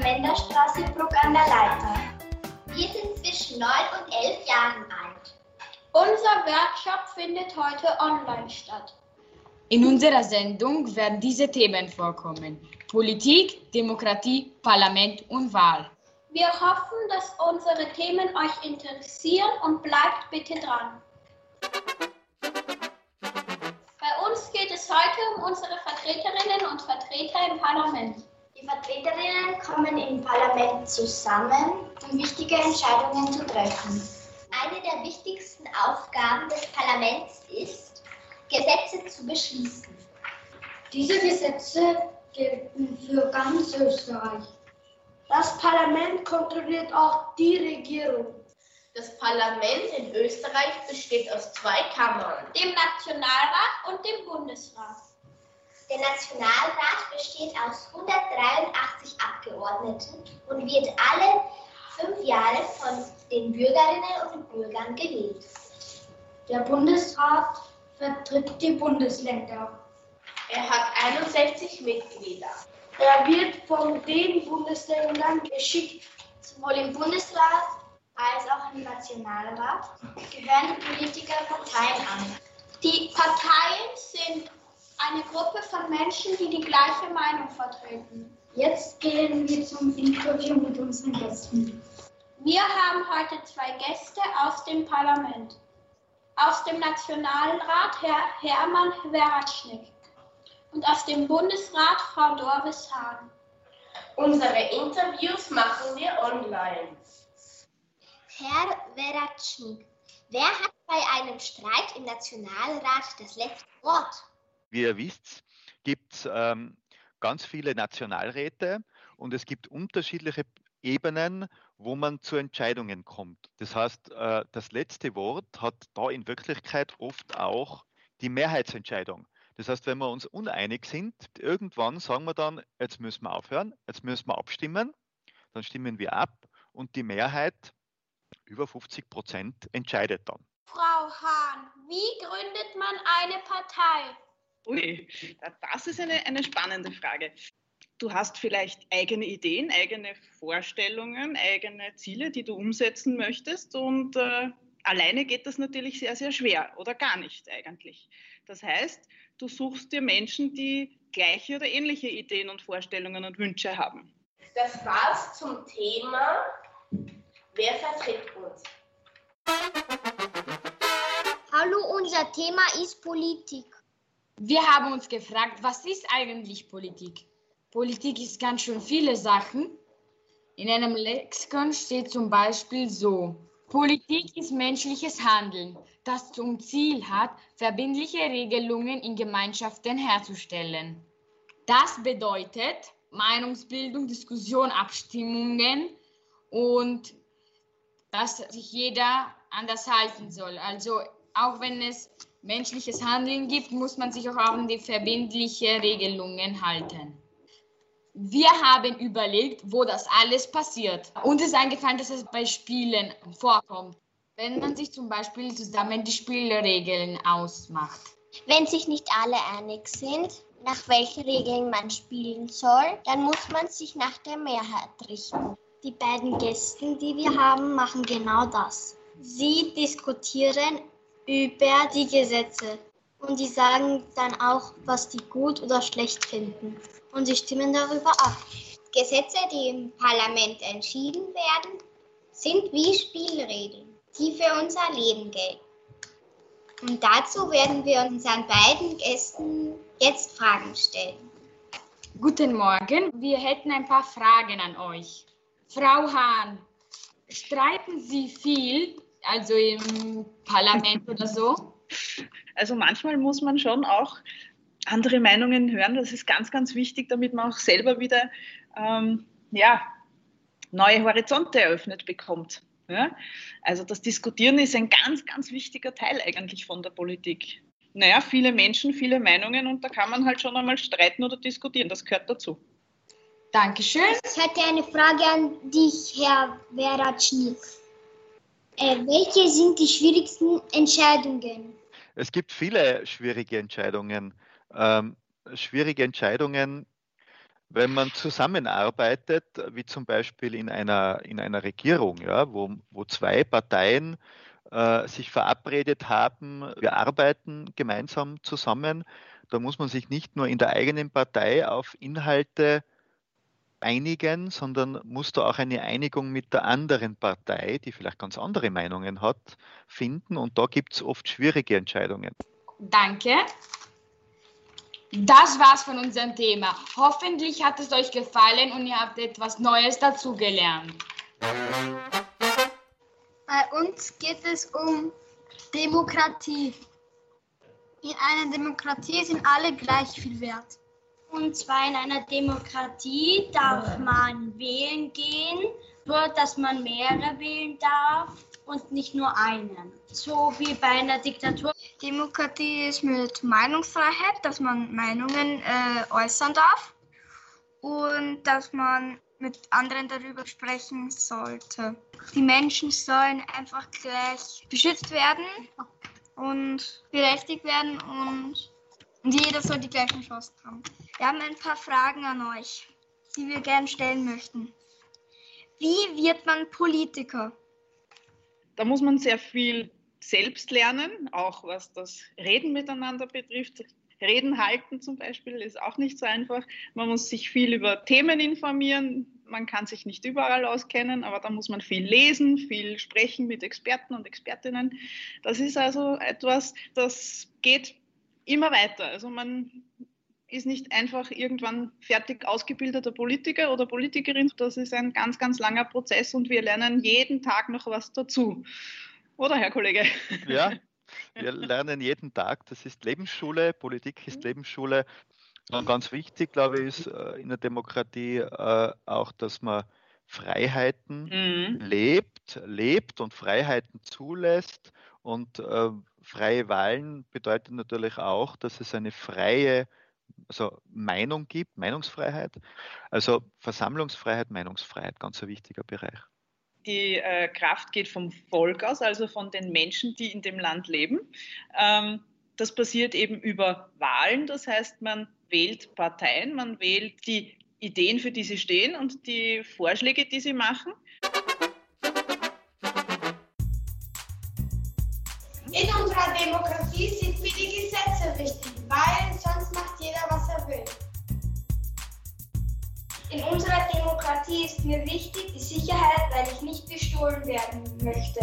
Salamenderstraße, Bruck an der Leiter. Wir sind zwischen 9 und 11 Jahren alt. Unser Workshop findet heute online statt. In unserer Sendung werden diese Themen vorkommen: Politik, Demokratie, Parlament und Wahl. Wir hoffen, dass unsere Themen euch interessieren und bleibt bitte dran. Bei uns geht es heute um unsere Vertreterinnen und Vertreter im Parlament. Die Vertreterinnen kommen im Parlament zusammen, um wichtige Entscheidungen zu treffen. Eine der wichtigsten Aufgaben des Parlaments ist, Gesetze zu beschließen. Diese Gesetze gelten für ganz Österreich. Das Parlament kontrolliert auch die Regierung. Das Parlament in Österreich besteht aus 2 Kammern, Dem Nationalrat und dem Bundesrat. Der Nationalrat besteht aus 183 Abgeordneten und wird alle 5 Jahre von den Bürgerinnen und Bürgern gewählt. Der Bundesrat vertritt die Bundesländer. Er hat 61 Mitglieder. Er wird von den Bundesländern geschickt. Sowohl im Bundesrat als auch im Nationalrat gehören die Politiker Parteien an. Die Parteien sind eine Gruppe von Menschen, die die gleiche Meinung vertreten. Jetzt gehen wir zum Interview mit unseren Gästen. Wir haben heute 2 Gäste aus dem Parlament. Aus dem Nationalrat Herr Hermann Weracznik und aus dem Bundesrat Frau Doris Hahn. Unsere Interviews machen wir online. Herr Weracznik, wer hat bei einem Streit im Nationalrat das letzte Wort? Wie ihr wisst, gibt es ganz viele Nationalräte und es gibt unterschiedliche Ebenen, wo man zu Entscheidungen kommt. Das heißt, das letzte Wort hat da in Wirklichkeit oft auch die Mehrheitsentscheidung. Das heißt, wenn wir uns uneinig sind, irgendwann sagen wir dann, jetzt müssen wir aufhören, jetzt müssen wir abstimmen, dann stimmen wir ab und die Mehrheit, über 50%, entscheidet dann. Frau Hahn, wie gründet man eine Partei? Ui, das ist eine spannende Frage. Du hast vielleicht eigene Ideen, eigene Vorstellungen, eigene Ziele, die du umsetzen möchtest und alleine geht das natürlich sehr, sehr schwer oder gar nicht eigentlich. Das heißt, du suchst dir Menschen, die gleiche oder ähnliche Ideen und Vorstellungen und Wünsche haben. Das war's zum Thema Wer vertritt uns? Hallo, unser Thema ist Politik. Wir haben uns gefragt, was ist eigentlich Politik? Politik ist ganz schön viele Sachen. In einem Lexikon steht zum Beispiel so: Politik ist menschliches Handeln, das zum Ziel hat, verbindliche Regelungen in Gemeinschaften herzustellen. Das bedeutet Meinungsbildung, Diskussion, Abstimmungen und dass sich jeder an das halten soll. Also auch wenn es menschliches Handeln gibt, muss man sich auch an die verbindlichen Regelungen halten. Wir haben überlegt, wo das alles passiert. Uns ist eingefallen, dass es bei Spielen vorkommt, wenn man sich zum Beispiel zusammen die Spielregeln ausmacht. Wenn sich nicht alle einig sind, nach welchen Regeln man spielen soll, dann muss man sich nach der Mehrheit richten. Die beiden Gäste, die wir haben, machen genau das. Sie diskutieren über die Gesetze und die sagen dann auch, was die gut oder schlecht finden. Und sie stimmen darüber ab. Gesetze, die im Parlament entschieden werden, sind wie Spielregeln, die für unser Leben gelten. Und dazu werden wir unseren beiden Gästen jetzt Fragen stellen. Guten Morgen, wir hätten ein paar Fragen an euch. Frau Hahn, streiten Sie viel, also im Parlament oder so? Also manchmal muss man schon auch andere Meinungen hören. Das ist ganz, ganz wichtig, damit man auch selber wieder neue Horizonte eröffnet bekommt. Ja? Also das Diskutieren ist ein ganz, ganz wichtiger Teil eigentlich von der Politik. Naja, viele Menschen, viele Meinungen und da kann man halt schon einmal streiten oder diskutieren. Das gehört dazu. Dankeschön. Ich hätte eine Frage an dich, Herr Weracznik. Welche sind die schwierigsten Entscheidungen? Es gibt viele schwierige Entscheidungen. Schwierige Entscheidungen Wenn man zusammenarbeitet, wie zum Beispiel in einer Regierung, ja, wo zwei Parteien sich verabredet haben, wir arbeiten gemeinsam zusammen, da muss man sich nicht nur in der eigenen Partei auf Inhalte einigen, sondern muss da auch eine Einigung mit der anderen Partei, die vielleicht ganz andere Meinungen hat, finden. Und da gibt es oft schwierige Entscheidungen. Danke. Das war's von unserem Thema. Hoffentlich hat es euch gefallen und ihr habt etwas Neues dazugelernt. Bei uns geht es um Demokratie. In einer Demokratie sind alle gleich viel wert. Und zwar in einer Demokratie darf man wählen gehen, nur dass man mehrere wählen darf und nicht nur einen. So wie bei einer Diktatur. Demokratie ist mit Meinungsfreiheit, dass man Meinungen äußern darf und dass man mit anderen darüber sprechen sollte. Die Menschen sollen einfach gleich beschützt werden und berechtigt werden und jeder soll die gleichen Chancen haben. Wir haben ein paar Fragen an euch, die wir gerne stellen möchten. Wie wird man Politiker? Da muss man sehr viel selbst lernen, auch was das Reden miteinander betrifft. Reden halten zum Beispiel ist auch nicht so einfach. Man muss sich viel über Themen informieren. Man kann sich nicht überall auskennen, aber da muss man viel lesen, viel sprechen mit Experten und Expertinnen. Das ist also etwas, das geht immer weiter. Also man ist nicht einfach irgendwann fertig ausgebildeter Politiker oder Politikerin. Das ist ein ganz, ganz langer Prozess und wir lernen jeden Tag noch was dazu. Oder, Herr Kollege? Ja, wir lernen jeden Tag. Das ist Lebensschule. Politik ist Lebensschule. Und ganz wichtig, glaube ich, ist in der Demokratie auch, dass man Freiheiten lebt und Freiheiten zulässt. Und freie Wahlen bedeutet natürlich auch, dass es eine freie Meinung gibt, Meinungsfreiheit. Also Versammlungsfreiheit, Meinungsfreiheit, ganz ein wichtiger Bereich. Die Kraft geht vom Volk aus, also von den Menschen, die in dem Land leben. Das passiert eben über Wahlen, das heißt, man wählt Parteien, man wählt die Ideen, für die sie stehen und die Vorschläge, die sie machen. In unserer Demokratie sind mir die Gesetze wichtig, weil sonst macht jeder, was er will. In unserer Demokratie ist mir wichtig die Sicherheit, weil ich nicht bestohlen werden möchte.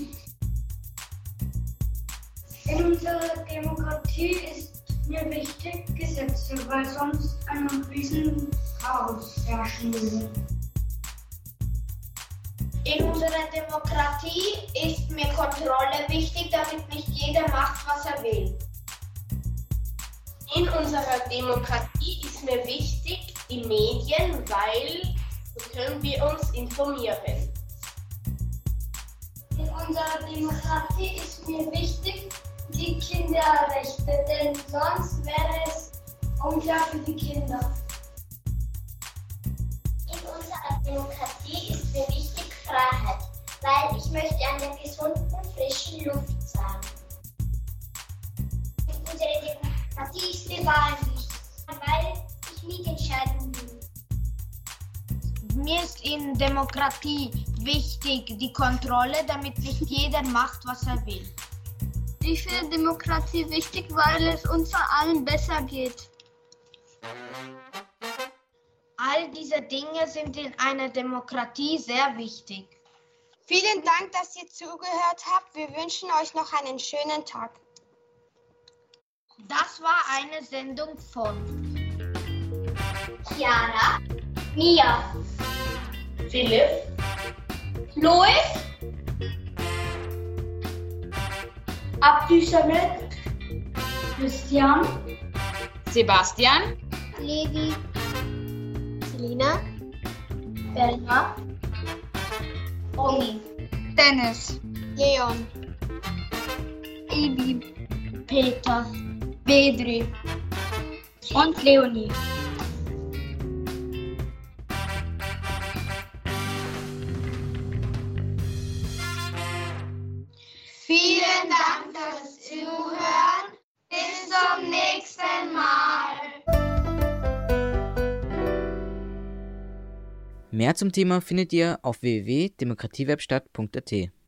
In unserer Demokratie ist mir wichtig Gesetze, weil sonst ein riesen Chaos herrschen würde. In unserer Demokratie ist mir Kontrolle wichtig, damit nicht jeder macht, was er will. In unserer Demokratie ist mir wichtig die Medien, weil so können wir uns informieren. In unserer Demokratie ist mir wichtig die Kinderrechte, denn sonst wäre es unklar für die Kinder. In unserer Demokratie ist mir wichtig Freiheit, weil ich möchte an der gesunden, frischen Luft sein. In unserer Demokratie ist mir Wahlen wichtig, weil ich mitentscheiden will. Mir ist in Demokratie wichtig die Kontrolle, damit nicht jeder macht, was er will. Ich finde Demokratie wichtig, weil es uns allen besser geht. All diese Dinge sind in einer Demokratie sehr wichtig. Vielen Dank, dass ihr zugehört habt. Wir wünschen euch noch einen schönen Tag. Das war eine Sendung von Chiara, Mia, Philipp, Lois, Abdülsamet, Christian, Sebastian, Levi, Selina, Belma, Omi, Dennis, Leon, Ebi, Peter, Bedri und Leonie. vielen Dank fürs Zuhören. Bis zum nächsten Mal. Mehr zum Thema findet ihr auf www.demokratiewerkstatt.at.